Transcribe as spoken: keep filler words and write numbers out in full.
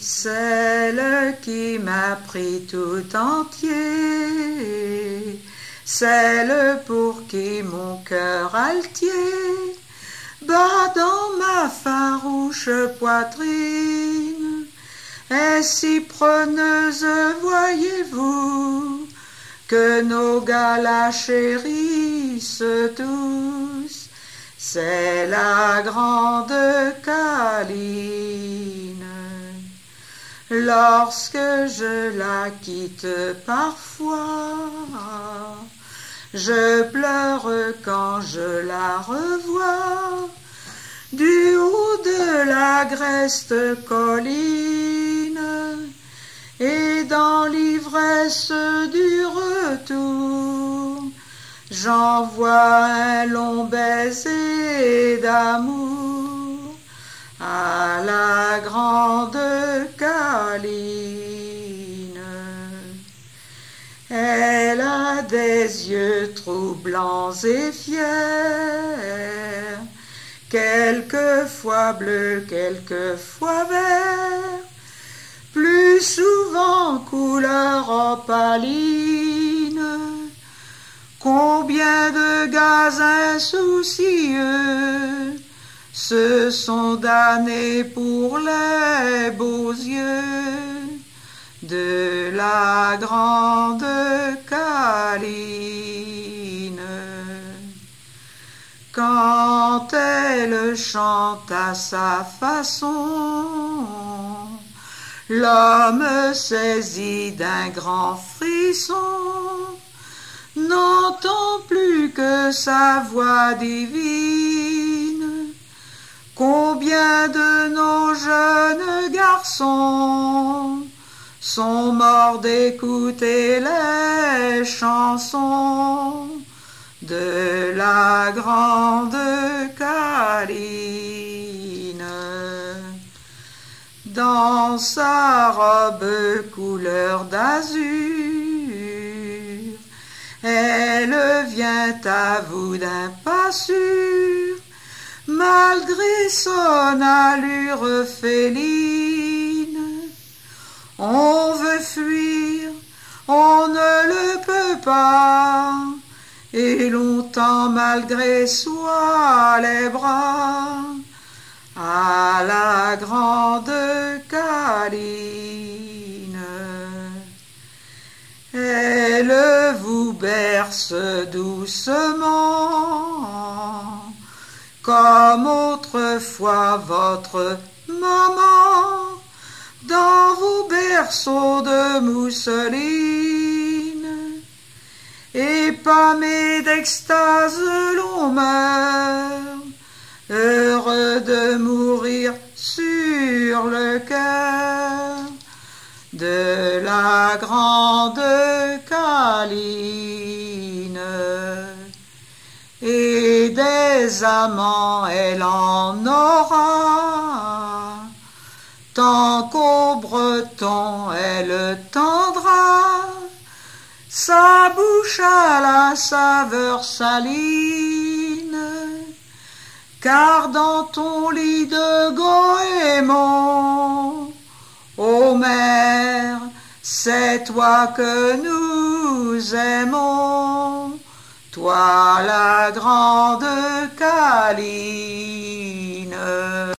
Celle qui m'a pris tout entier, celle pour qui mon cœur altier bat dans ma farouche poitrine, est si preneuse, voyez-vous, que nos gars la chérissent tous. C'est la grande Caline. Lorsque je la quitte parfois, je pleure quand je la revois, du haut de l'agreste colline, et dans l'ivresse du retour, j'envoie un long baiser d'amour à la grande Caline. Elle a des yeux troublants et fiers, quelquefois bleus, quelquefois verts, plus souvent couleur opaline. Combien de gars insoucieux se sont damnés pour les beaux yeux de la grande Caline. Quand elle chante à sa façon, l'homme saisi d'un grand frisson n'entend plus que sa voix divine. Combien de nos jeunes garçons sont morts d'écouter les chansons de la grande Caline. Dans sa robe couleur d'azur, elle vient à vous d'un pas sûr, malgré son allure féline. On veut fuir, on ne le peut pas, et l'on tend malgré soi les bras à la grande Caline. Elle vous berce doucement, comme autrefois votre maman, dans vos berceaux de mousseline. Épamé d'extase l'on meurt, heureux de mourir sur le cœur de la grande Caline. Et des amants elle en aura, tant qu'au Breton elle tendra sa bouche à la saveur saline. Car dans ton lit de goémon, ô mère, c'est toi que nous aimons, toi la grande Caline.